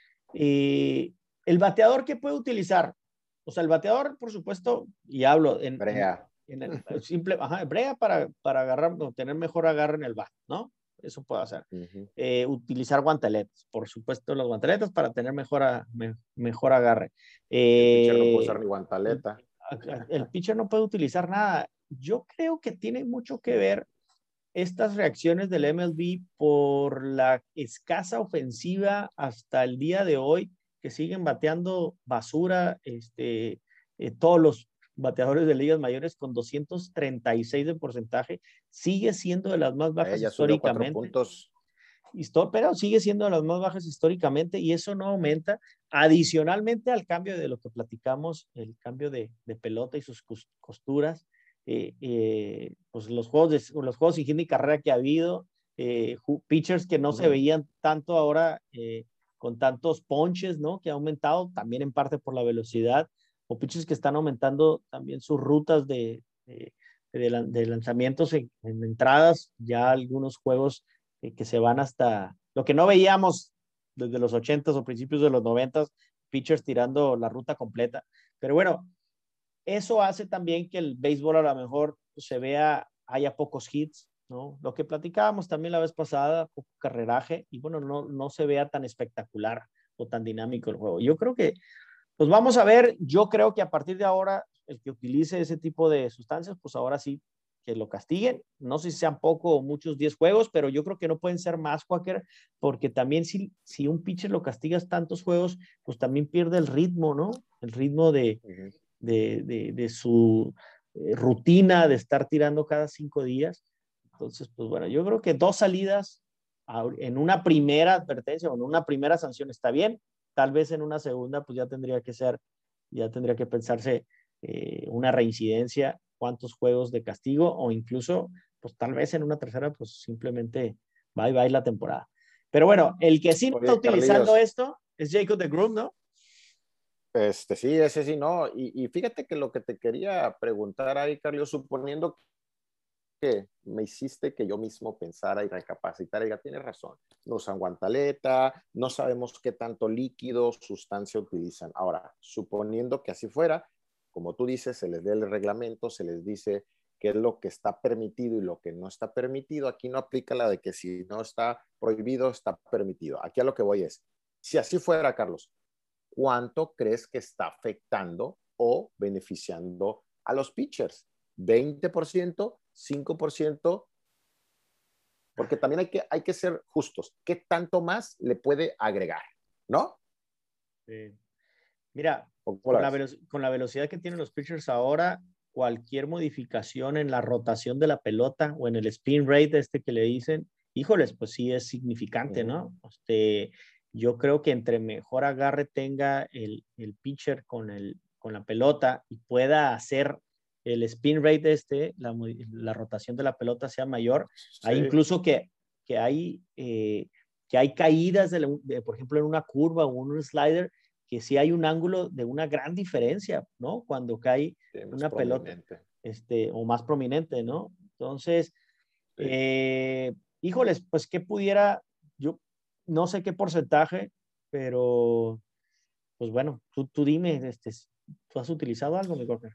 eh, el bateador que puede utilizar, o sea, el bateador, por supuesto, y hablo en, brea. en, en el simple, ajá, brea para, para agarrar, tener mejor agarre en el bat, ¿no? Eso puede hacer. Uh-huh. Eh, utilizar guantaletas, por supuesto, los guantaletas para tener mejor, a, me, mejor agarre. Eh, el pitcher no puede usar ni guantaleta. El, el pitcher no puede utilizar nada. Yo creo que tiene mucho que ver estas reacciones del M L B por la escasa ofensiva hasta el día de hoy, que siguen bateando basura, este, eh, todos los bateadores de ligas mayores con doscientos treinta y seis de porcentaje, sigue siendo de las más bajas Ella históricamente. Puntos. Histor- pero sigue siendo de las más bajas históricamente y eso no aumenta. Adicionalmente al cambio de lo que platicamos, el cambio de, de pelota y sus costuras, eh, eh, pues los juegos, de, los juegos sin hit y carrera que ha habido, eh, pitchers que no uh-huh. se veían tanto ahora eh, con tantos ponches, ¿no? Que ha aumentado también en parte por la velocidad, o pitchers que están aumentando también sus rutas de, de, de, de lanzamientos en, en entradas, ya algunos juegos eh, que se van hasta lo que no veíamos desde los ochentas o principios de los noventas, pitchers tirando la ruta completa. Pero bueno, eso hace también que el béisbol a lo mejor pues, se vea, haya pocos hits, ¿no? Lo que platicábamos también la vez pasada, poco carreraje, y bueno, no, no se vea tan espectacular o tan dinámico el juego. Yo creo que, pues vamos a ver, yo creo que a partir de ahora, el que utilice ese tipo de sustancias, pues ahora sí, que lo castiguen. No sé si sean poco o muchos diez juegos, pero yo creo que no pueden ser más, Quaker, porque también si, si un pitcher lo castigas tantos juegos, pues también pierde el ritmo, ¿no? El ritmo de, uh-huh. de, de, de su eh, rutina de estar tirando cada cinco días. Entonces, pues bueno, yo creo que dos salidas en una primera advertencia o en una primera sanción está bien. Tal vez en una segunda, pues ya tendría que ser, ya tendría que pensarse eh, una reincidencia, cuántos juegos de castigo, o incluso, pues tal vez en una tercera, pues simplemente bye bye la temporada. Pero bueno, el que sí no está Oye, utilizando Carlillos, esto es Jacob deGrom, ¿no? este, sí, ese sí, no. Y, y fíjate que lo que te quería preguntar ahí, Carlos, suponiendo que me hiciste que yo mismo pensara y recapacitara, y ya tienes razón, no usan guantaleta, no sabemos qué tanto líquido, sustancia utilizan. Ahora, suponiendo que así fuera, como tú dices, se les dé el reglamento, se les dice qué es lo que está permitido y lo que no está permitido. Aquí no aplica la de que si no está prohibido, está permitido. Aquí a lo que voy es, si así fuera, Carlos, ¿cuánto crees que está afectando o beneficiando a los pitchers? ¿veinte por ciento? ¿cinco por ciento? Porque también hay que, hay que ser justos. ¿Qué tanto más le puede agregar? ¿No? Sí. Mira, ¿Cómo con la la, ves? velo con la velocidad que tienen los pitchers ahora, cualquier modificación en la rotación de la pelota o en el spin rate este que le dicen, híjoles, pues sí es significante, Uh -huh. ¿no? Este, yo creo que entre mejor agarre tenga el, el pitcher con, el, con la pelota y pueda hacer el spin rate este, la, la rotación de la pelota sea mayor, Sí. hay incluso que, que hay... Eh, que hay caídas, de, la, de, por ejemplo, en una curva o en un slider, que sí hay un ángulo de una gran diferencia, ¿no? Cuando cae Sí, más una pelota, prominente. este, o más prominente, ¿no? Entonces, Sí. eh, híjoles, pues qué pudiera, yo no sé qué porcentaje, pero pues bueno, tú, tú dime, este, ¿tú has utilizado algo, mi Corker?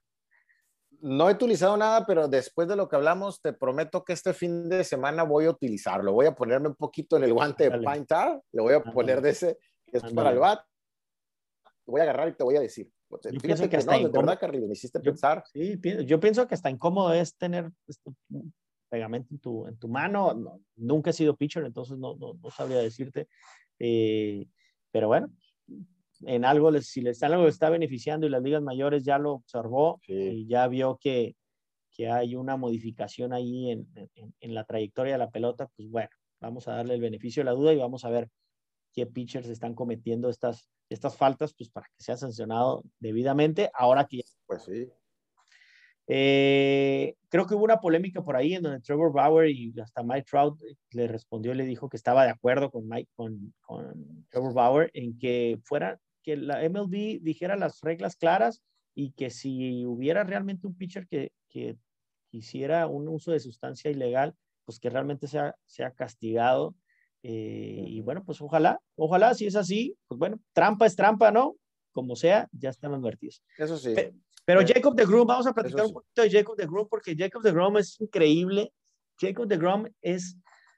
No he utilizado nada, pero después de lo que hablamos, te prometo que este fin de semana voy a utilizarlo. Voy a ponerme un poquito en el guante de Ándale, Pine Tar, le voy a poner ándale, de ese que es para el ándale. bat, voy a agarrar y te voy a decir. Yo pienso Fíjate que que hasta no, de incómodo, verdad, Carly, me hiciste yo, pensar. sí, yo pienso que hasta incómodo es tener este, pegamento en tu, en tu mano. No, nunca he sido pitcher, entonces no, no, no sabría decirte. Eh, pero bueno, en algo, les, si les algo les está beneficiando y las ligas mayores ya lo observó Sí. y ya vio que, que hay una modificación ahí en, en, en la trayectoria de la pelota, pues bueno, vamos a darle el beneficio de la duda y vamos a ver qué pitchers están cometiendo estas, estas faltas, pues para que sea sancionado debidamente. Ahora que Pues sí. eh, creo que hubo una polémica por ahí en donde Trevor Bauer y hasta Mike Trout le respondió y le dijo que estaba de acuerdo con Mike, con, con Trevor Bauer en que fuera, que la M L B dijera las reglas claras y que si hubiera realmente un pitcher que, que hiciera un uso de sustancia ilegal, pues que realmente sea, sea castigado. Eh, y Uh-huh. bueno, pues ojalá, ojalá, si es así, pues bueno, trampa es trampa, ¿no? Como sea, ya están advertidos. Eso sí. Pero Eh, Jacob deGrom, vamos a eso platicar un sí. poquito de Jacob deGrom porque Jacob deGrom es increíble. Jacob deGrom es,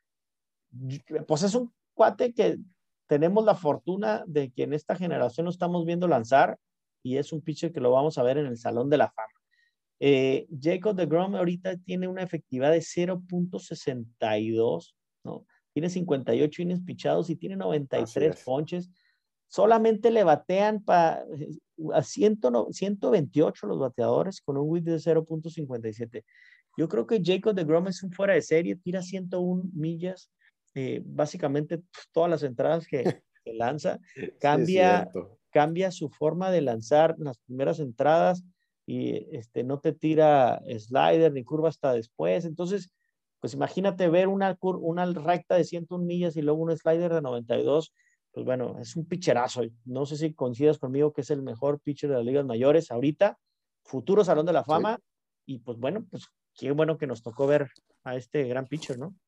pues es un cuate que tenemos la fortuna de que en esta generación lo estamos viendo lanzar y es un pitcher que lo vamos a ver en el Salón de la Fama. Eh, Jacob deGrom ahorita tiene una efectividad de cero punto sesenta y dos, ¿no? Tiene cincuenta y ocho innings pichados y tiene noventa y Así tres es. ponches. Solamente le batean pa, a cien, ciento veintiocho los bateadores con un whip de cero punto cincuenta y siete. Yo creo que Jacob deGrom es un fuera de serie, tira ciento una millas, eh, básicamente pues, todas las entradas que, que lanza, Sí, es cambia, cierto. cambia su forma de lanzar las primeras entradas y este, no te tira slider ni curva hasta después. Entonces, pues imagínate ver una, una recta de ciento una millas y luego un slider de noventa y dos. Pues bueno, es un pitcherazo. No sé si coincidas conmigo que es el mejor pitcher de las ligas mayores ahorita, futuro Salón de la Sí. Fama. Y pues bueno, pues qué bueno que nos tocó ver a este gran pitcher, ¿no?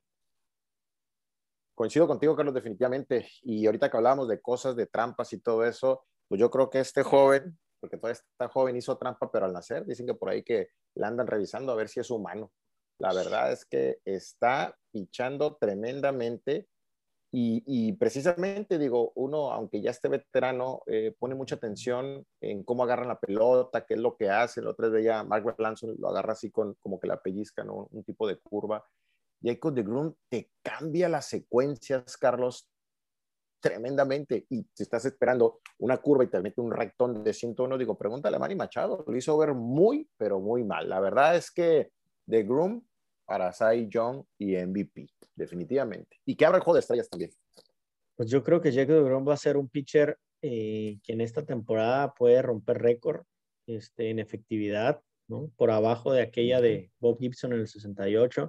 Coincido contigo, Carlos, definitivamente. Y ahorita que hablábamos de cosas, de trampas y todo eso, pues yo creo que este joven, porque todavía está joven, hizo trampa, pero al nacer, dicen que por ahí que la andan revisando a ver si es humano. La verdad es que está pichando tremendamente y, y precisamente, digo, uno, aunque ya esté veterano, eh, pone mucha atención en cómo agarran la pelota, qué es lo que hace. La otra vez veía a Mark Lanson, lo agarra así con como que la pellizca, ¿no? Un tipo de curva. Jacob deGrom te cambia las secuencias, Carlos, tremendamente. Y si estás esperando una curva y te mete un rectón de ciento uno, digo, pregúntale a Manny Machado. Lo hizo ver muy, pero muy mal. La verdad es que deGrom para Cy Young y M V P, definitivamente. Y que abra el juego de estrellas también. Pues yo creo que Jacob deGrom va a ser un pitcher eh, que en esta temporada puede romper récord este, en efectividad, ¿no? Por abajo de aquella de Bob Gibson en el sesenta y ocho.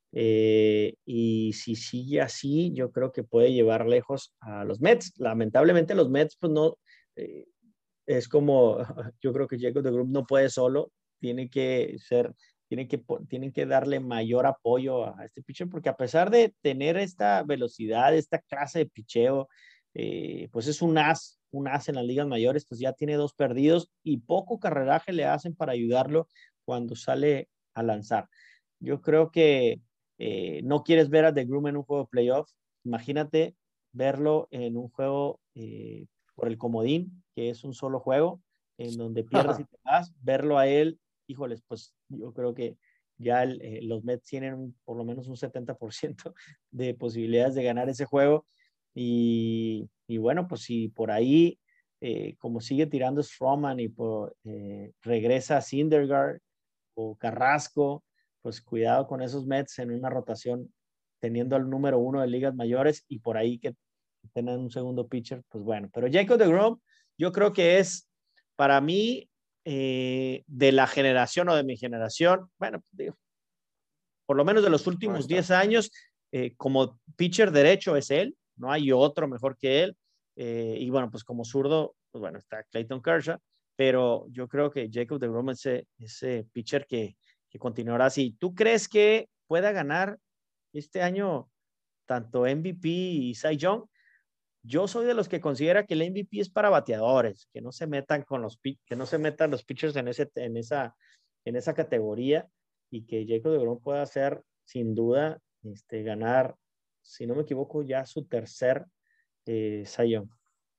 Eh, y si sigue así, yo creo que puede llevar lejos a los Mets. Lamentablemente los Mets, pues no, eh, es como, yo creo que Jacob deGrom no puede solo, tiene que ser, tiene que, tienen que darle mayor apoyo a, a este pitcher, porque a pesar de tener esta velocidad, esta clase de picheo, eh, pues es un as, un as en las ligas mayores, pues ya tiene dos perdidos y poco carreraje le hacen para ayudarlo cuando sale a lanzar. Yo creo que eh, no quieres ver a deGrom en un juego de playoff, imagínate verlo en un juego eh, por el comodín, que es un solo juego, en donde pierdes y te vas, verlo a él, híjoles, pues yo creo que ya el, eh, los Mets tienen un, por lo menos un setenta por ciento de posibilidades de ganar ese juego. Y, y bueno, pues si por ahí, eh, como sigue tirando Stroman y por, eh, regresa Syndergaard o Carrasco, pues cuidado con esos Mets en una rotación teniendo al número uno de ligas mayores y por ahí que tengan un segundo pitcher, pues bueno. Pero Jacob deGrom, yo creo que es para mí eh, de la generación o de mi generación, bueno, digo, por lo menos de los últimos diez años, eh, como pitcher derecho es él, no hay otro mejor que él. Eh, y bueno, pues como zurdo, pues bueno, está Clayton Kershaw, pero yo creo que Jacob deGrom es ese, ese pitcher que, que continuará así. ¿Tú crees que pueda ganar este año tanto M V P y Cy Young? Yo soy de los que considera que el M V P es para bateadores, que no se metan con los que no se metan los pitchers en ese en esa en esa categoría y que Jacob deGrom pueda hacer sin duda este ganar, si no me equivoco, ya su tercer eh, Cy Young.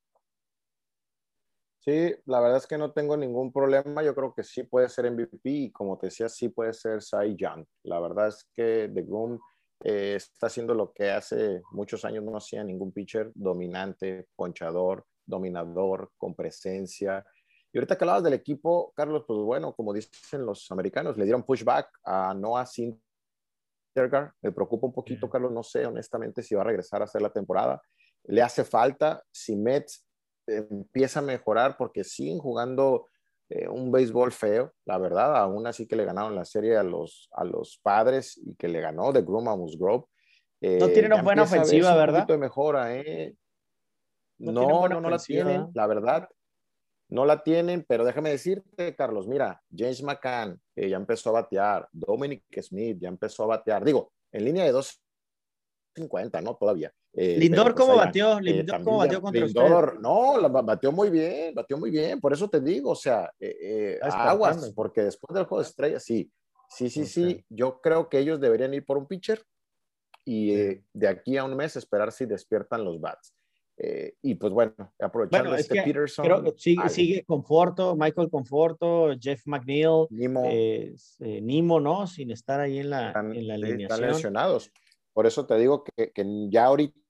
Sí, la verdad es que no tengo ningún problema. Yo creo que sí puede ser M V P y como te decía, sí puede ser Cy Young. La verdad es que deGrom eh, está haciendo lo que hace muchos años no hacía ningún pitcher: dominante, ponchador, dominador, con presencia. Y ahorita que hablabas del equipo, Carlos, pues bueno, como dicen los americanos, le dieron pushback a Noah Syndergaard. Me preocupa un poquito, Carlos, no sé honestamente si va a regresar a hacer la temporada. Le hace falta. Si Mets empieza a mejorar, porque siguen jugando eh, un béisbol feo, la verdad, aún así que le ganaron la serie a los, a los Padres y que le ganó deGrom a Musgrove. No Eh, tienen ya una buena empieza a ofensiva, verse un ¿verdad? poquito de mejora, ¿eh? No tienen No, buena no, no la ofensiva, tienen, ¿verdad? la verdad, no la tienen, pero déjame decirte, Carlos, mira, James McCann, que ya empezó a batear, Dominic Smith ya empezó a batear, digo, en línea de dos cincuenta, ¿no? Todavía. Eh, pero Lindor, pues ¿cómo ahí van. batió? Eh, Lindor, ¿cómo también batió ya contra ustedes? Lindor, no, la, batió muy bien, batió muy bien, por eso te digo, o sea, eh, eh, Está aguas, despertando. porque después del juego de estrellas, sí, sí, sí, Okay. sí, yo creo que ellos deberían ir por un pitcher y Sí. eh, de aquí a un mes esperar si despiertan los bats. Eh, y pues bueno, Bueno, aprovechando es este que creo que Peterson, sigue, algo. sigue Conforto, Michael Conforto, Jeff McNeil, Nimo, eh, eh, Nimo, ¿no? Sin estar ahí en la, están, en la sí, están alineación. lesionados. Por eso te digo que, que ya ahorita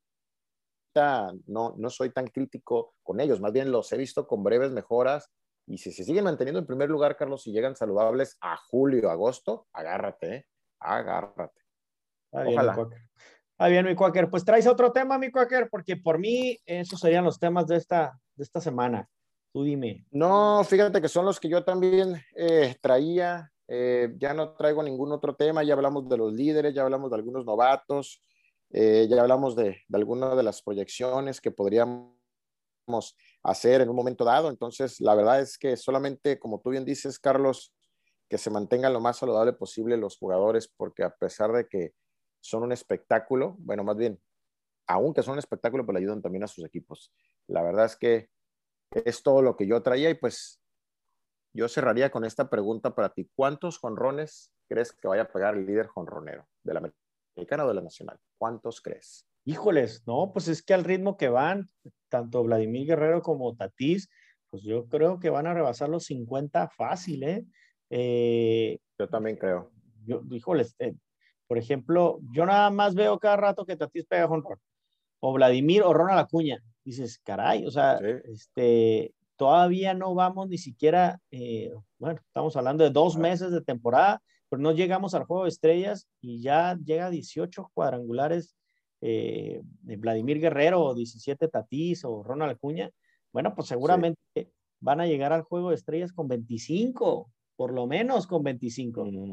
no, no soy tan crítico con ellos, más bien los he visto con breves mejoras y si se siguen manteniendo en primer lugar, Carlos, si llegan saludables a julio, agosto, agárrate, ¿eh? Agárrate. Está bien, mi Ojalá. Quaker. Está bien, mi Quaker. Pues traes otro tema, mi Quaker, porque por mí esos serían los temas de esta, de esta semana. Tú dime. No, fíjate que son los que yo también eh, traía. Eh, ya no traigo ningún otro tema. Ya hablamos de los líderes, ya hablamos de algunos novatos, eh, ya hablamos de, de algunas de las proyecciones que podríamos hacer en un momento dado. Entonces, la verdad es que solamente, como tú bien dices, Carlos, que se mantengan lo más saludable posible los jugadores, porque a pesar de que son un espectáculo, bueno, más bien, aunque son un espectáculo, pues le ayudan también a sus equipos. La verdad es que es todo lo que yo traía y pues yo cerraría con esta pregunta para ti. ¿Cuántos jonrones crees que vaya a pegar el líder jonronero de la americana o de la nacional? ¿Cuántos crees? Híjoles, no, pues es que al ritmo que van, tanto Vladimir Guerrero como Tatís, pues yo creo que van a rebasar los cincuenta fácil, ¿eh? eh Yo también creo. yo, híjoles, eh, por ejemplo, yo nada más veo cada rato que Tatís pega jonrón, o Vladimir o Ronald Acuña. Dices, caray, o sea, Sí, este, todavía no vamos ni siquiera, eh, bueno, estamos hablando de dos meses de temporada, pero no llegamos al juego de estrellas y ya llega dieciocho cuadrangulares eh, de Vladimir Guerrero o diecisiete Tatís o Ronald Acuña. Bueno, pues sí. seguramente van a llegar al juego de estrellas con veinticinco, por lo menos con veinticinco. Mm,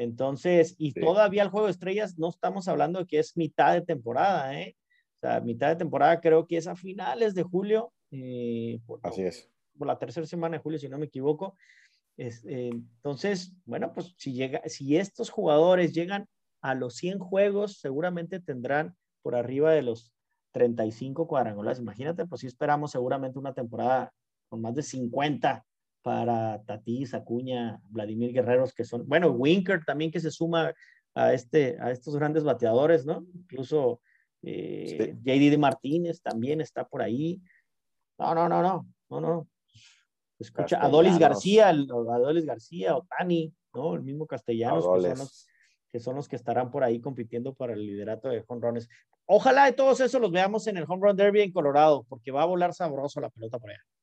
Entonces, y Sí. todavía el juego de estrellas no estamos hablando de que es mitad de temporada, ¿eh? O sea, mitad de temporada creo que es a finales de julio, eh, por, Así es. por la tercera semana de julio, si no me equivoco. Es, eh, entonces, bueno, pues si, llega, si estos jugadores llegan a los cien juegos, seguramente tendrán por arriba de los treinta y cinco cuadrangulares. Imagínate, pues si esperamos seguramente una temporada con más de cincuenta para Tatis, Acuña, Vladimir Guerreros, que son, bueno, Winker también que se suma a, este, a estos grandes bateadores, ¿no? Incluso eh, Sí. J D Martínez también está por ahí. No, no, no, no, no, no. Escucha, Adolis Castellanos, García, el, Adolis García, Otani, ¿no? El mismo Castellanos, que son los Adoles. que son los que estarán por ahí compitiendo para el liderato de home runs. Ojalá de todos esos los veamos en el Home Run Derby en Colorado, porque va a volar sabroso la pelota por allá.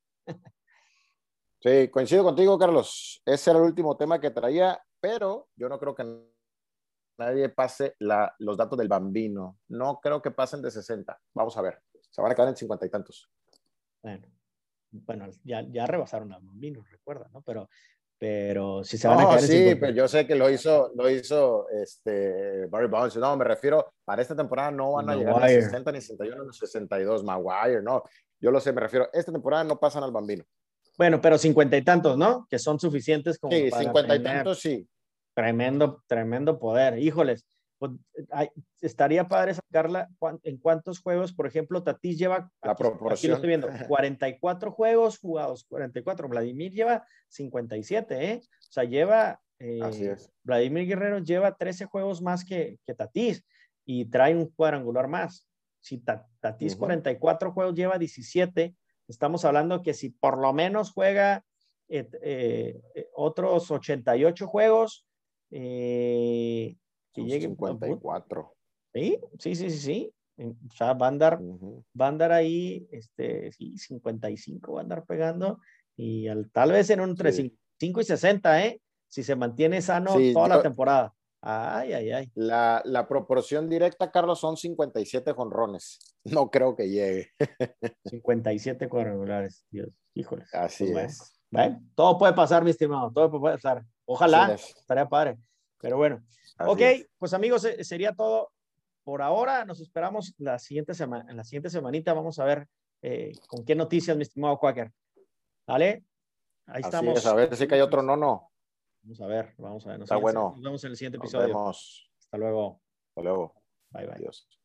Sí, coincido contigo, Carlos. Ese era el último tema que traía, pero yo no creo que nadie pase la, los datos del Bambino. No creo que pasen de sesenta. Vamos a ver. Se van a quedar en cincuenta y tantos. Bueno, bueno ya, ya rebasaron a Bambino, recuerda, ¿no? Pero, pero si se van a No, quedar en sí, cincuenta. pero yo sé que lo hizo, lo hizo este Barry Bonds. No, me refiero, para esta temporada no van a llegar ni a Maguire. sesenta, ni sesenta y uno, ni sesenta y dos. Maguire, no. Yo lo sé, me refiero, esta temporada no pasan al Bambino. Bueno, pero cincuenta y tantos, ¿no? Que son suficientes como Sí, para cincuenta y tener tantos, sí. tremendo, tremendo poder. Híjoles, pues, ay, estaría padre sacarla en cuántos juegos, por ejemplo, Tatis lleva, La aquí, aquí lo proporción. estoy viendo, cuarenta y cuatro juegos jugados, cuarenta y cuatro. Vladimir lleva cincuenta y siete, ¿eh? O sea, lleva, eh, Así es. Vladimir Guerrero lleva trece juegos más que, que Tatis y trae un cuadrangular más. Si Tatis uh-huh. cuarenta y cuatro juegos lleva diecisiete, estamos hablando que si por lo menos juega eh, eh, otros ochenta y ocho juegos, eh, que llegue cincuenta y cuatro. Sí, sí, sí, sí, sí. O sea, va a andar, uh-huh. va a andar ahí, este, sí, cincuenta y cinco va a andar pegando y al, tal vez en un entre sí. cinco y sesenta, ¿eh? Si se mantiene sano sí, toda yo, la temporada. Ay, ay, ay. La, la proporción directa, Carlos, son cincuenta y siete jonrones. No creo que llegue. cincuenta y siete cuadrangulares, Dios, híjoles. Así pues es. Bueno, ¿ven? Todo puede pasar, mi estimado, todo puede pasar. Ojalá, estaría padre. Pero bueno, Así ok, es. Pues amigos, sería todo por ahora. Nos esperamos la siguiente semana, en la siguiente semanita. Vamos a ver eh, con qué noticias, mi estimado Quaker. ¿Vale? Ahí Así estamos. Es, a ver si cae otro nono. Vamos a ver, vamos a ver. Nos, Está bueno. Nos vemos en el siguiente Nos episodio. Vemos. Hasta luego. Hasta luego. Bye, bye. Adiós.